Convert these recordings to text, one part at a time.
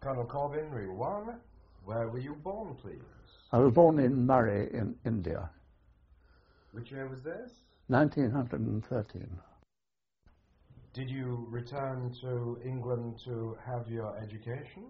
Colonel Corbin, Reel 1, where were you born, please? I was born in Murray in India. Which year was this? 1913. Did you return to England to have your education?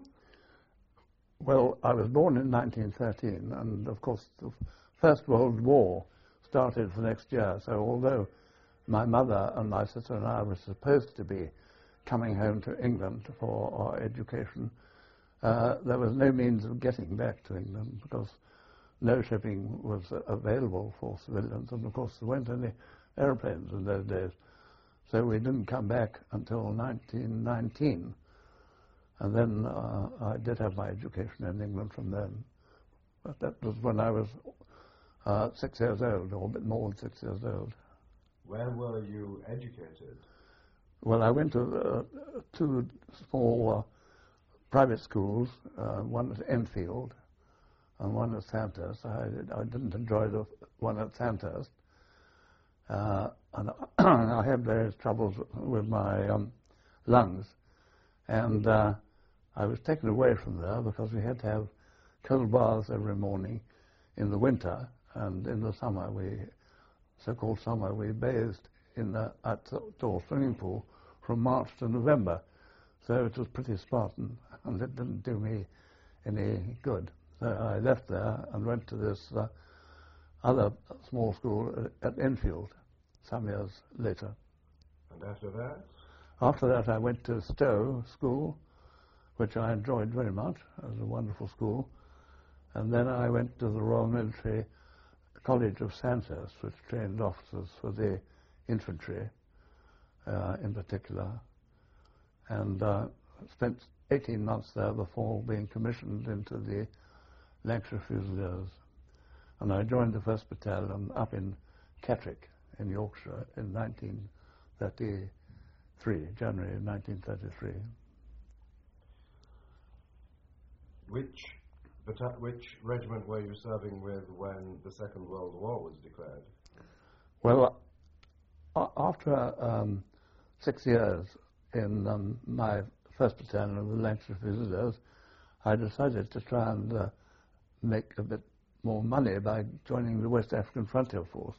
Well, I was born in 1913, and of course the First World War started the next year, so although my mother and my sister and I were supposed to be coming home to England for our education, there was no means of getting back to England because no shipping was available for civilians, and of course there weren't any airplanes in those days. So we didn't come back until 1919, and then I did have my education in England from then. But that was when I was 6 years old, or a bit more than 6 years old. Where were you educated? Well, I went to two small private schools, one at Enfield and one at Sandhurst. I didn't enjoy the one at Sandhurst. And I had various troubles with my lungs, and I was taken away from there because we had to have cold baths every morning in the winter, and in the summer, so-called summer, we bathed in the outdoor swimming pool from March to November. So it was pretty Spartan, and it didn't do me any good. So I left there and went to this other small school at Enfield some years later. And after that? After that I went to Stowe School, which I enjoyed very much. It was a wonderful school. And then I went to the Royal Military College of Sandhurst, which trained officers for the infantry in particular. And spent 18 months there before being commissioned into the Lancashire Fusiliers. And I joined the 1st Battalion up in Catterick in Yorkshire in 1933, January 1933. Which regiment were you serving with when the Second World War was declared? Well, after 6 years in my 1st Battalion of the Lancashire Fusiliers, I decided to try and make a bit more money by joining the West African Frontier Force,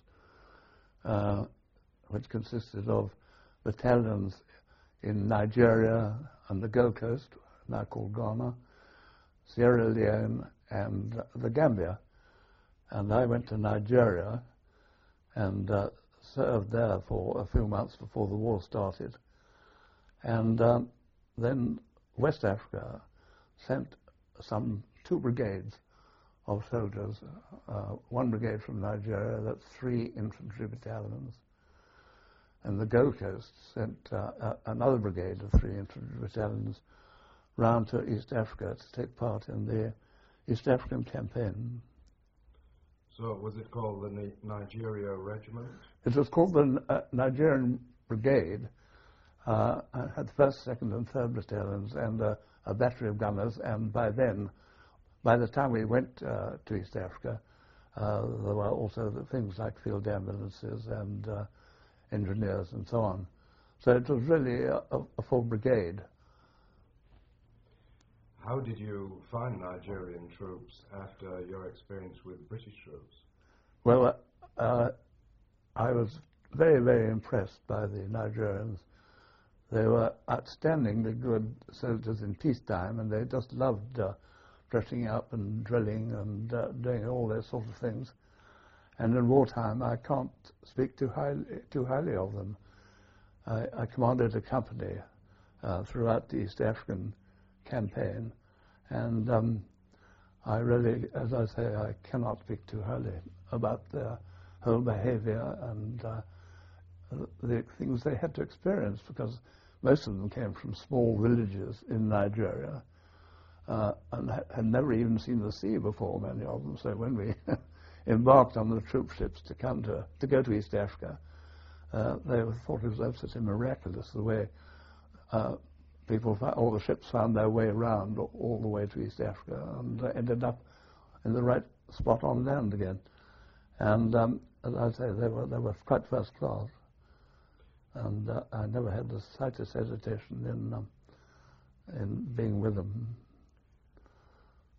which consisted of battalions in Nigeria and the Gold Coast, now called Ghana, Sierra Leone, and the Gambia. And I went to Nigeria and served there for a few months before the war started. And then West Africa sent some 2 brigades of soldiers, one brigade from Nigeria, that's 3 infantry battalions, and the Gold Coast sent another brigade of 3 infantry battalions round to East Africa to take part in the East African campaign. So was it called the Nigeria Regiment? It was called the Nigerian Brigade. I had the 1st, 2nd and 3rd battalions and a battery of gunners, and by the time we went to East Africa, there were also things like field ambulances and engineers and so on. So it was really a full brigade. How did you find Nigerian troops after your experience with British troops? Well, I was very, very impressed by the Nigerians. They were outstandingly good soldiers in peacetime, and they just loved dressing up and drilling and doing all those sort of things. And in wartime, I can't speak too highly of them. I commanded a company throughout the East African campaign, and I really, as I say, I cannot speak too highly about their whole behavior and the things they had to experience, because most of them came from small villages in Nigeria and had never even seen the sea before, many of them. So when we embarked on the troop ships to go to East Africa, they thought it was absolutely miraculous the way all the ships found their way around all the way to East Africa and ended up in the right spot on land again. And as I say, they were quite first class. And I never had the slightest hesitation in being with them.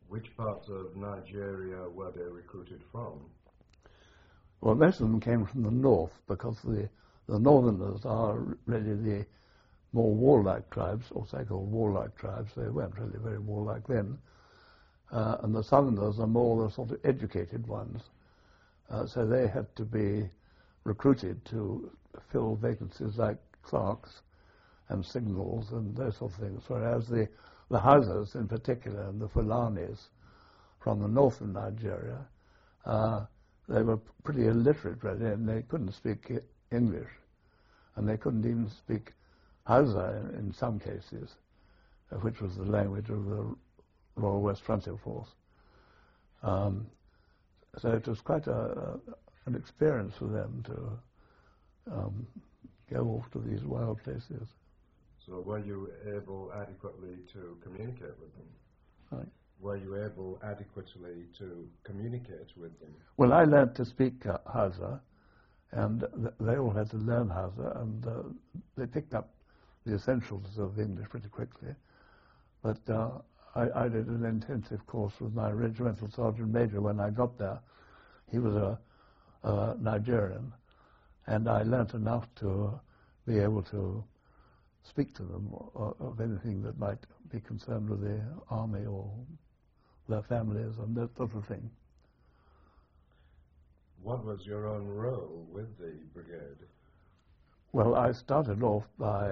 Which parts of Nigeria were they recruited from? Well, most of them came from the north, because the northerners are really the more warlike tribes, or so-called warlike tribes. They weren't really very warlike then. And the southerners are more the sort of educated ones. So they had to be recruited to fill vacancies like clerks and signals and those sort of things, whereas the Hausas in particular and the Fulanis from the north of Nigeria, they were pretty illiterate really, and they couldn't speak English, and they couldn't even speak Hausa in some cases, which was the language of the Royal West Frontier Force. So it was quite an experience for them to go off to these wild places. So were you able adequately to communicate with them? Right. Were you able adequately to communicate with them? Well, I learned to speak Hausa, and they all had to learn Hausa, and they picked up the essentials of English pretty quickly. But I did an intensive course with my regimental sergeant major when I got there. He was a Nigerian, and I learnt enough to be able to speak to them of anything that might be concerned with the army or their families and that sort of thing. What was your own role with the brigade? Well, I started off by,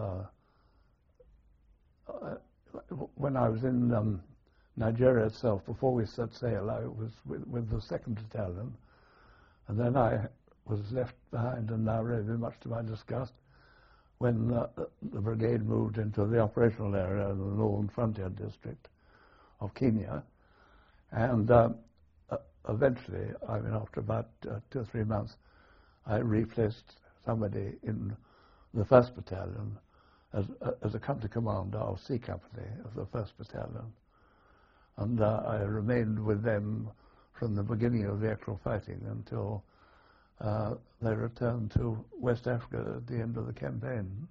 when I was in Nigeria itself, before we set sail, I was with the 2nd Battalion, and then I was left behind in Nairobi, much to my disgust, when the brigade moved into the operational area of the Northern Frontier District of Kenya. And eventually, I mean, after about 2 or 3 months, I replaced somebody in the 1st Battalion as a company commander of C Company of the 1st Battalion. And I remained with them from the beginning of the actual fighting until they returned to West Africa at the end of the campaign.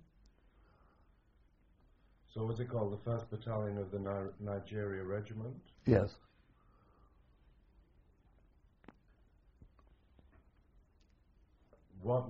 So was it called the 1st Battalion of the Nigeria Regiment? Yes. What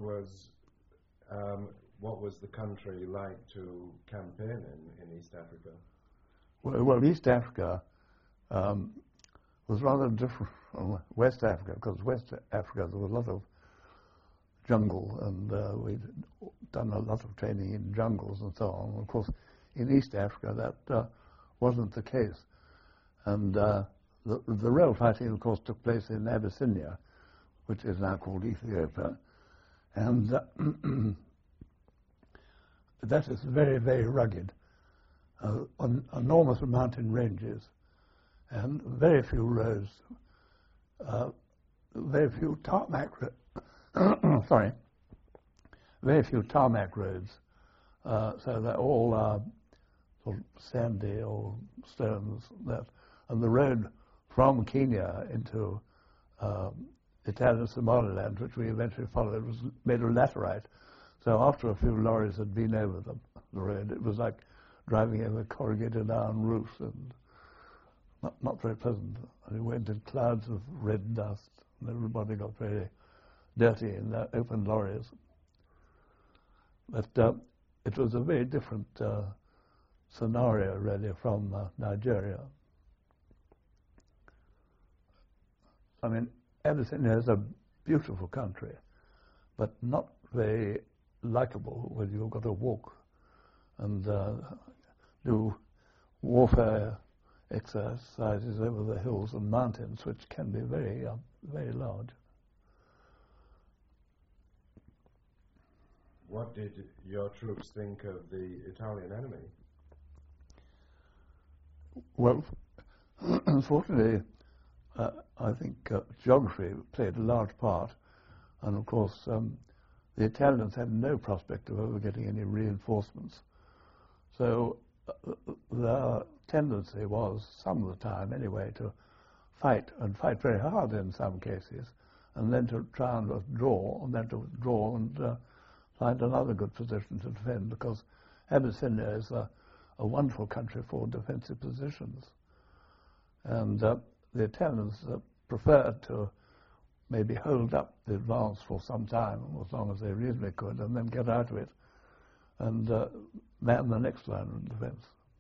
was the country like to campaign in East Africa? Well, East Africa was rather different from West Africa, because West Africa there was a lot of jungle, and we'd done a lot of training in jungles and so on. Of course, in East Africa that wasn't the case, and the real fighting, of course, took place in Abyssinia, which is now called Ethiopia, and that is very, very rugged, enormous mountain ranges, and very few roads, very few tarmac very few tarmac roads, so they're all sort of sandy or stones. And the road from Kenya into Italian Somaliland, which we eventually followed, was made of laterite. So after a few lorries had been over the road, it was like driving over corrugated iron roofs, and not very pleasant. And it went in clouds of red dust, and everybody got very dirty in their open lorries. But it was a very different scenario, really, from Nigeria. I mean, Abyssinia is a beautiful country, but not very likable when you've got to walk and do warfare exercises over the hills and mountains, which can be very, very large. What did your troops think of the Italian enemy? Well, unfortunately, I think geography played a large part, and of course the Italians had no prospect of ever getting any reinforcements. So their tendency was, some of the time anyway, to fight, and fight very hard in some cases, and then to try and withdraw, and find another good position to defend, because Abyssinia is a wonderful country for defensive positions. And the Italians preferred to maybe hold up the advance for some time, as long as they reasonably could, and then get out of it and man the next line of defense.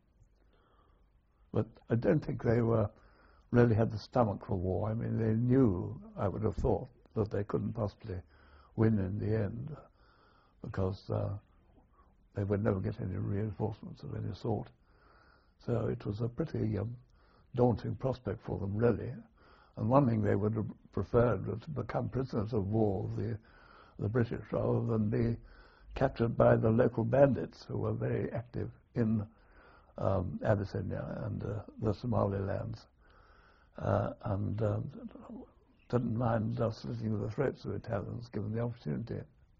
But I don't think they really had the stomach for war. I mean, they knew, I would have thought, that they couldn't possibly win in the end, because they would never get any reinforcements of any sort. So it was a pretty daunting prospect for them, really. And one thing they would have preferred was to become prisoners of war, the British, rather than be captured by the local bandits who were very active in Abyssinia and the Somalilands, and didn't mind slitting the throats of Italians given the opportunity.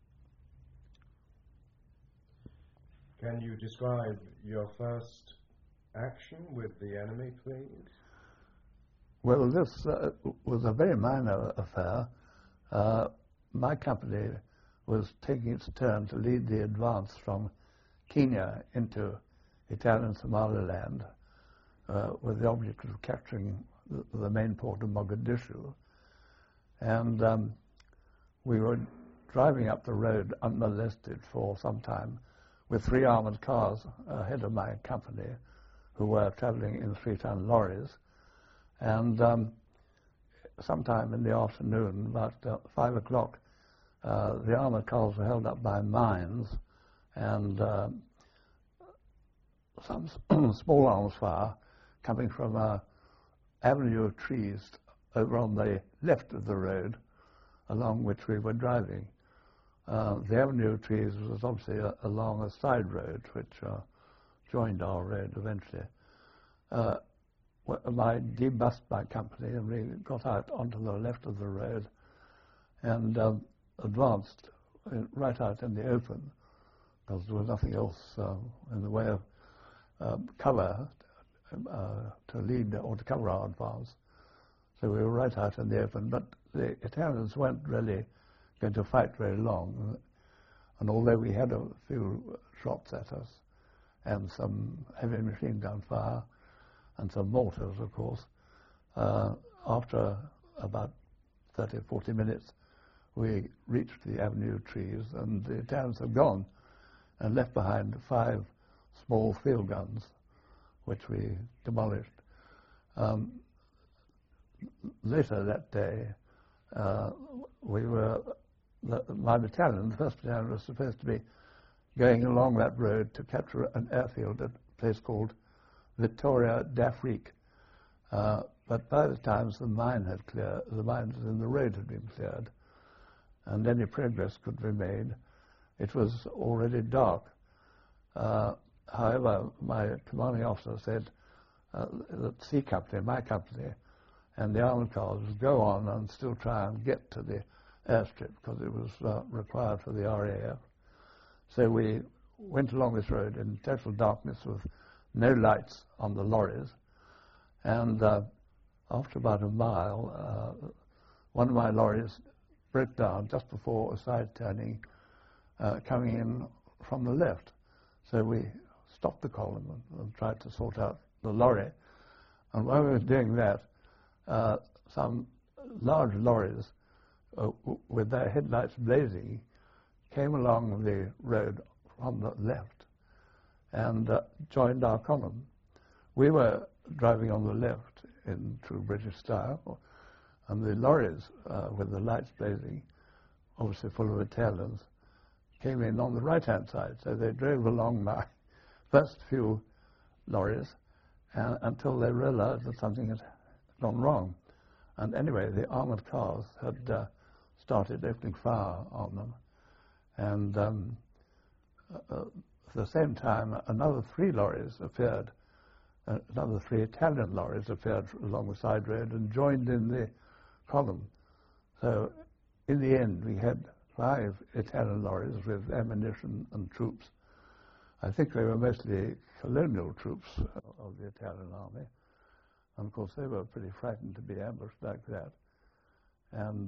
Can you describe your first action with the enemy, please? Well, this was a very minor affair. My company was taking its turn to lead the advance from Kenya into Italian Somaliland with the object of capturing the main port of Mogadishu. And we were driving up the road unmolested for some time with 3 armored cars ahead of my company, who were traveling in 3-ton lorries. And sometime in the afternoon, about 5 o'clock, the armored cars were held up by mines, and some small arms fire coming from an avenue of trees over on the left of the road along which we were driving. The avenue of trees was obviously along a side road which joined our road eventually. I debussed my company, and we got out onto the left of the road and advanced right out in the open, because there was nothing else in the way of cover to lead or to cover our advance. So we were right out in the open, but the Italians weren't really going to fight very long, and although we had a few shots at us and some heavy machine gun fire and some mortars, of course, after about 30 or 40 minutes we reached the avenue of trees, and the Italians had gone and left behind 5 small field guns which we demolished. Later that day, my battalion, the 1st Battalion, was supposed to be going along that road to capture an airfield at a place called Victoria d'Afrique. But by the time the mines in the road had been cleared, and any progress could be made, it was already dark. However, my commanding officer said that C Company, my company, and the armoured cars would go on and still try and get to the airstrip, because it was required for the RAF. So we went along this road in total darkness with no lights on the lorries, and after about a mile, one of my lorries broke down just before a side turning coming in from the left. So we stopped the column and tried to sort out the lorry. And while we were doing that, some large lorries with their headlights blazing came along the road from the left and joined our column. We were driving on the left in true British style, and the lorries with the lights blazing, obviously full of Italians, came in on the right-hand side. So they drove along my first few lorries until they realized that something had gone wrong. And anyway, the armored cars had started opening fire on them. And at the same time, another 3 lorries appeared, another 3 Italian lorries appeared along the side road and joined in the column. So in the end, we had 5 Italian lorries with ammunition and troops. I think they were mostly colonial troops of the Italian army. And of course, they were pretty frightened to be ambushed like that. And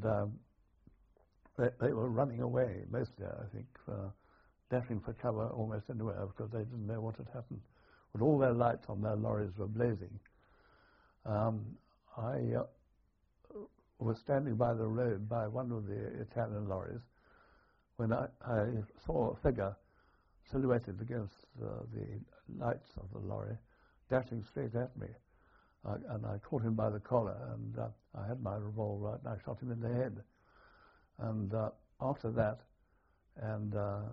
they were running away, mostly, I think, dashing for cover almost anywhere, because they didn't know what had happened. But all their lights on their lorries were blazing. I was standing by the road by one of the Italian lorries when I saw a figure silhouetted against the lights of the lorry dashing straight at me. And I caught him by the collar, and I had my revolver out, and I shot him in the head. And after that, and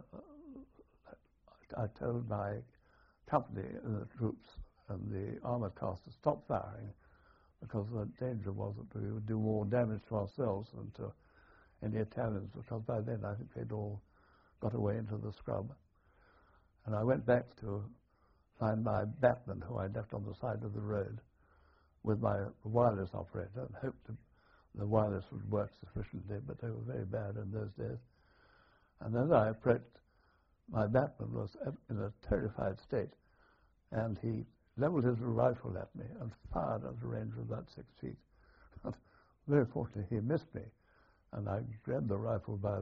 I told my company, the troops and the armoured cars to stop firing, because the danger was that we would do more damage to ourselves than to any Italians, because by then I think they'd all got away into the scrub. And I went back to find my batman, who I left on the side of the road, with my wireless operator, and hoped that the wireless would work sufficiently, but they were very bad in those days. And as I approached, my batman was in a terrified state, and he leveled his rifle at me and fired at a range of about 6 feet. Very fortunately, he missed me, and I grabbed the rifle by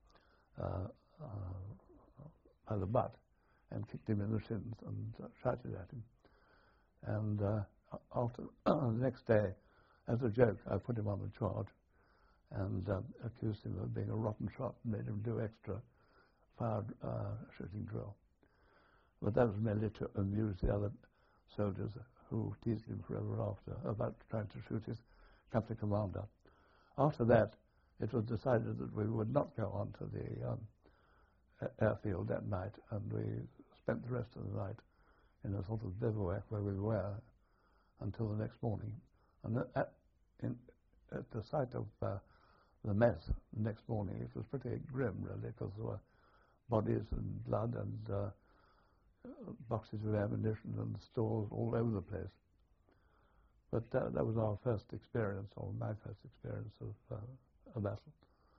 the butt and kicked him in the shins and shouted at him. And after the next day, as a joke, I put him on the charge and accused him of being a rotten shot and made him do extra fired shooting drill. But that was merely to amuse the other soldiers who teased him forever after about trying to shoot his company commander. After that, it was decided that we would not go on to the airfield that night, and we spent the rest of the night in a sort of bivouac where we were until the next morning. And at the site of the mess the next morning, it was pretty grim, really, because there were bodies and blood and boxes of ammunition and stores all over the place. But that was our first experience, or my first experience of a battle.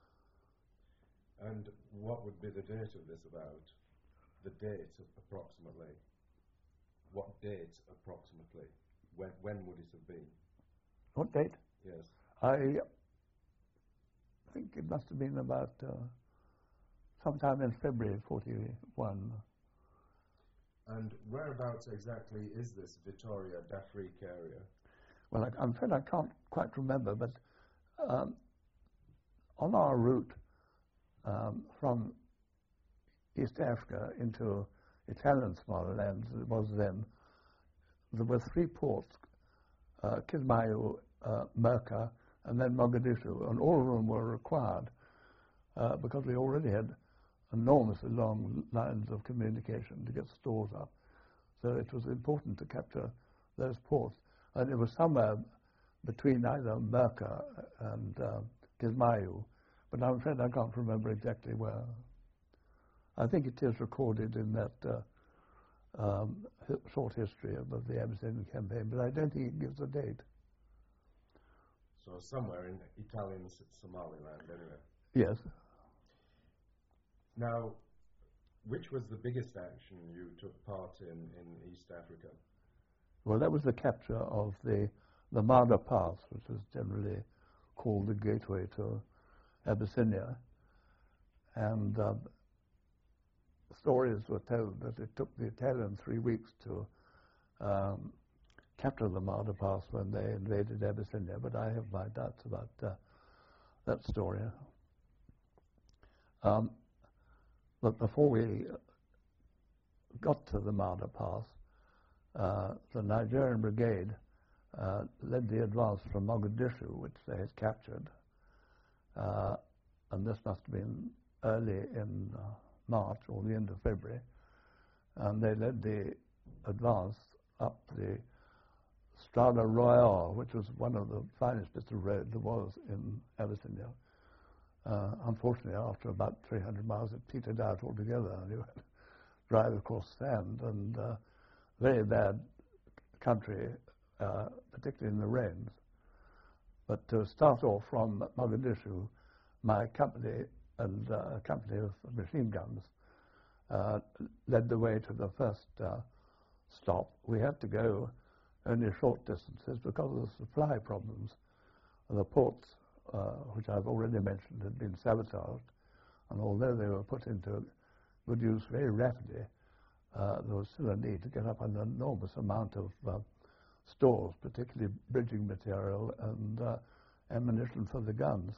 And what would be the date of this about? The date, approximately? What date, approximately? When would it have been? What date? Yes. I think it must have been about sometime in February 41. And whereabouts exactly is this Vitoria d'Afrique area? Well, I'm afraid I can't quite remember, but on our route from East Africa into Italian Somaliland, as it was then, there were 3 ports, Kismayo, Merka, and then Mogadishu, and all of them were required because we already had enormously long lines of communication to get stores up. So it was important to capture those ports. And it was somewhere between either Merka and Kismayo, but I'm afraid I can't remember exactly where. I think it is recorded in that short history of the Abyssinian campaign, but I don't think it gives a date. So somewhere in Italian Somaliland, anyway. Yes. Now, which was the biggest action you took part in East Africa? Well, that was the capture of the Mada Pass, which is generally called the gateway to Abyssinia. And stories were told that it took the Italians 3 weeks to capture the Mada Pass when they invaded Abyssinia, but I have my doubts about that story. But before we got to the Mada Pass, the Nigerian brigade led the advance from Mogadishu, which they had captured, and this must have been early in March or the end of February, and they led the advance up the Strada Royale, which was one of the finest bits of road there was in Abyssinia. Unfortunately, after about 300 miles, it petered out altogether, and you had to drive across sand, and very bad country, particularly in the rains. But to start off from Mogadishu, my company and a company of machine guns led the way to the first stop. We had to go only short distances because of the supply problems. The ports, which I've already mentioned, had been sabotaged, and although they were put into good use very rapidly, there was still a need to get up an enormous amount of stores, particularly bridging material and ammunition for the guns.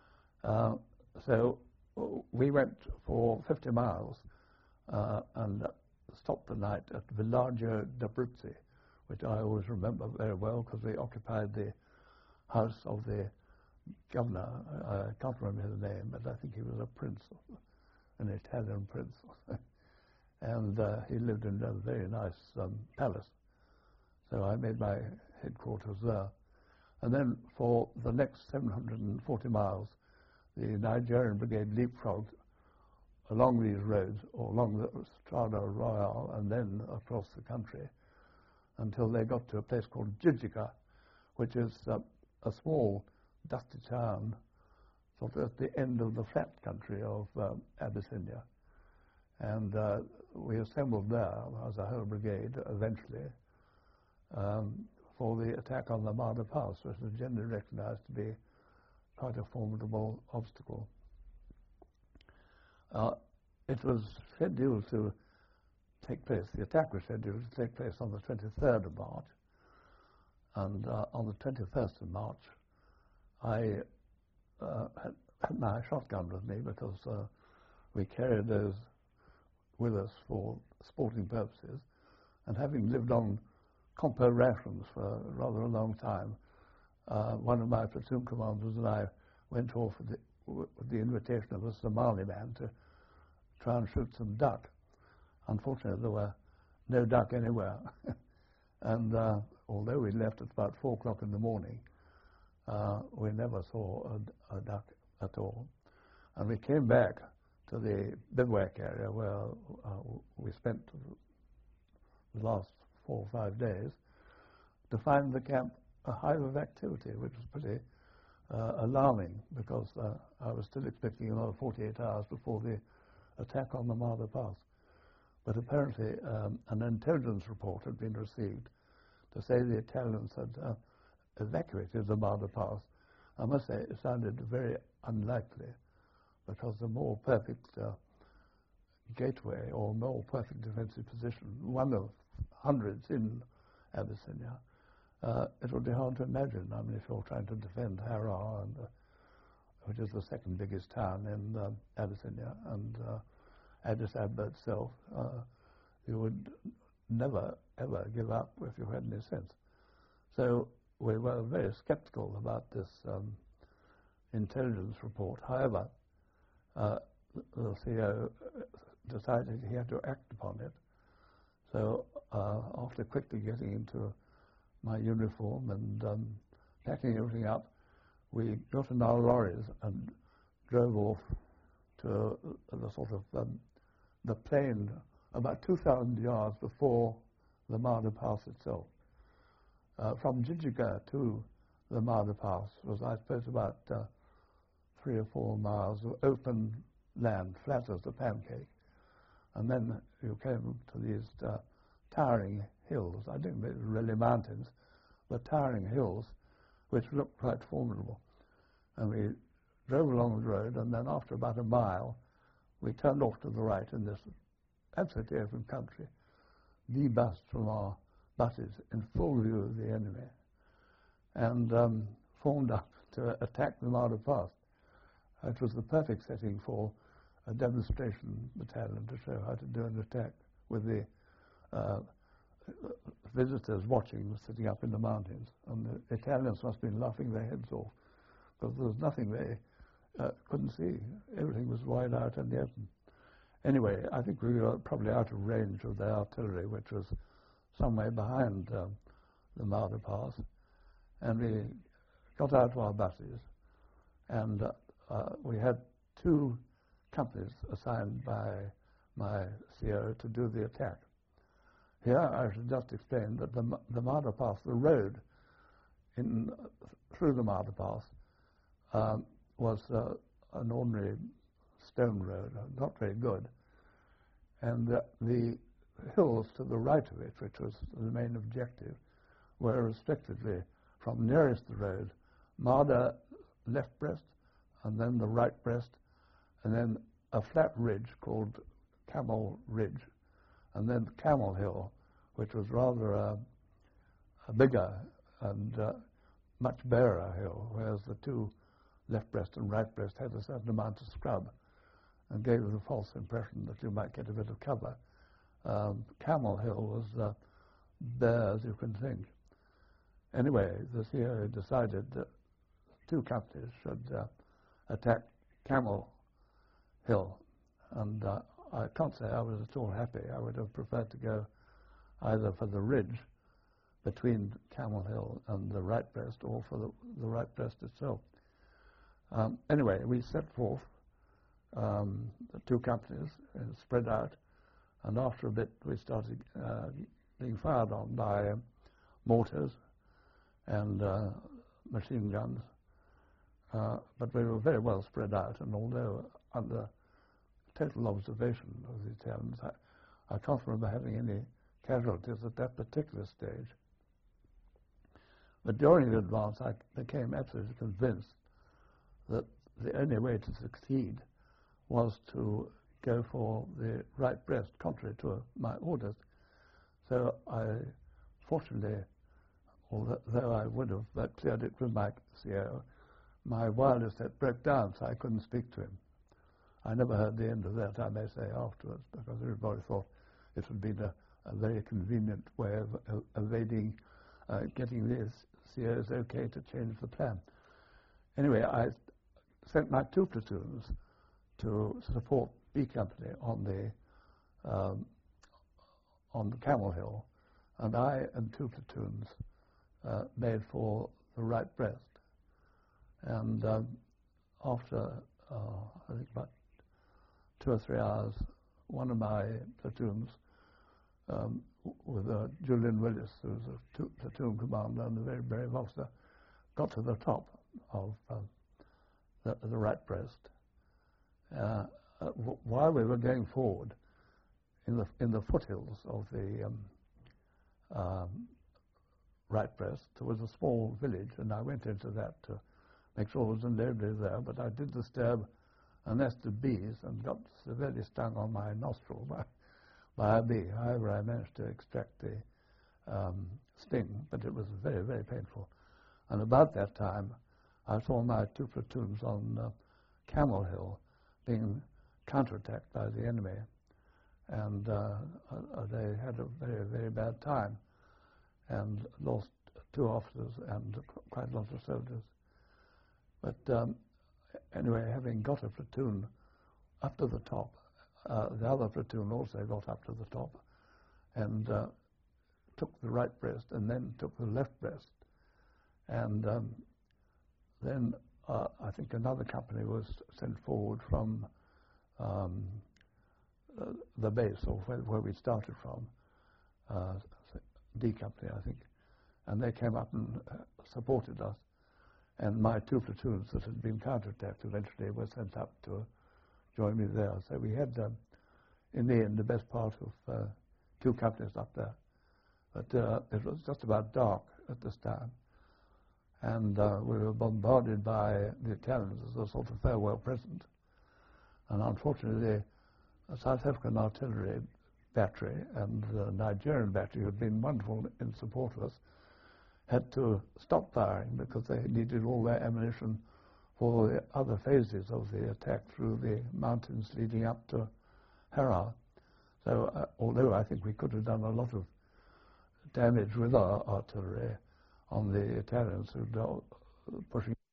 So we went for 50 miles and stopped the night at Villaggio d'Abruzzi, which I always remember very well because we occupied the house of the governor. I can't remember his name, but I think he was a prince, an Italian prince. And he lived in a very nice palace. So I made my headquarters there. And then for the next 740 miles, the Nigerian Brigade leapfrogged along these roads, or along the Strada Royale, and then across the country, until they got to a place called Jijiga, which is a small, dusty town, sort of at the end of the flat country of Abyssinia. And we assembled there as a whole brigade, eventually, for the attack on the Marder Pass, which was generally recognized to be quite a formidable obstacle. It was scheduled to take place, the attack was scheduled to take place on the 23rd of March, and on the 21st of March, I had my shotgun with me because we carried those with us for sporting purposes, and having lived on compo rations for rather a long time, one of my platoon commanders and I went off with the invitation of a Somali man to try and shoot some duck. Unfortunately, there were no duck anywhere. And although we left at about 4 o'clock in the morning, we never saw a duck at all. And we came back to the bivouac area where we spent the last 4 or 5 days to find the camp a hive of activity, which was pretty alarming because I was still expecting another 48 hours before the attack on the Marder Pass. But apparently an intelligence report had been received to say the Italians had evacuated the Marder Pass. I must say it sounded very unlikely, because the more perfect gateway or more perfect defensive position, one of hundreds in Abyssinia, it would be hard to imagine. I mean, if you're trying to defend Harar, which is the second biggest town in Abyssinia, and Addis Ababa itself, you would never, ever give up if you had any sense. So we were very skeptical about this intelligence report. However, the CEO decided he had to act upon it. So after quickly getting into my uniform and packing everything up, we got in our lorries and drove off to the sort of the plain about 2,000 yards before the Marder Pass itself. From Jijiga to the Marder Pass was, I suppose, about 3 or 4 miles of open land, flat as a pancake. And then you came to these towering hills. I think they're really mountains, but towering hills, which looked quite formidable. And we drove along the road, and then after about a mile, we turned off to the right in this absolutely open country, debused from our buses in full view of the enemy, and formed up to attack the Marder Pass. It was the perfect setting for a demonstration battalion to show how to do an attack with the visitors watching, sitting up in the mountains. And the Italians must have been laughing their heads off, because there was nothing they couldn't see. Everything was wide out in the open. Anyway, I think we were probably out of range of the artillery, which was some way behind the Marder Pass. And we got out of our buses, and we had 2 companies assigned by my CO to do the attack. Here I should just explain that the Marder Pass, the road through the Marder Pass, was an ordinary stone road, not very good. And the hills to the right of it, which was the main objective, were restrictedly from nearest the road, Marder left breast, and then the right breast, and then a flat ridge called Camel Ridge, and then Camel Hill, which was rather a bigger and much barer hill, whereas the two left breast and right breast had a certain amount of scrub and gave the false impression that you might get a bit of cover. Camel Hill was bare as you can think. Anyway, the CIA decided that two companies should attack Camel Hill, and I can't say I was at all happy. I would have preferred to go either for the ridge between Camel Hill and the right breast, or for the right breast itself. Anyway, we set forth, the two companies, spread out, and after a bit we started being fired on by mortars and machine guns, but we were very well spread out, and although under total observation of the Italians, I can't remember having any casualties at that particular stage. But during the advance, I became absolutely convinced that the only way to succeed was to go for the right breast, contrary to my orders. So I, fortunately, although I would have cleared it with my CO, my wireless set broke down, so I couldn't speak to him. I never heard the end of that, I may say, afterwards, because everybody thought it would be a very convenient way of evading getting the CO's okay to change the plan. Anyway, I sent my two platoons to support B Company on the Camel Hill, and I and two platoons made for the right breast. And after, I think about 2 or 3 hours, one of my platoons, with Julian Willis, who was a platoon commander and a very brave officer, got to the top of the right breast. While we were going forward, in the foothills of the right breast, there was a small village, and I went into that to make sure there wasn't nobody there, but I did disturb a nest of bees and got severely stung on my nostril by a bee. However, I managed to extract the sting, but it was very, very painful. And about that time, I saw my two platoons on Camel Hill being counterattacked by the enemy, and they had a very, very bad time and lost 2 officers and quite a lot of soldiers. But anyway, having got a platoon up to the top, the other platoon also got up to the top and took the right breast and then took the left breast. And then I think another company was sent forward from the base, or where we started from, D Company, I think. And they came up and supported us. And my 2 platoons that had been counterattacked eventually were sent up to join me there. So we had, in the end, the best part of 2 companies up there. But it was just about dark at this time. And we were bombarded by the Italians as a sort of farewell present. And unfortunately, the South African artillery battery and the Nigerian battery, who had been wonderful in support of us, had to stop firing because they needed all their ammunition for the other phases of the attack through the mountains leading up to Harar. So although I think we could have done a lot of damage with our artillery on the Italians who were pushing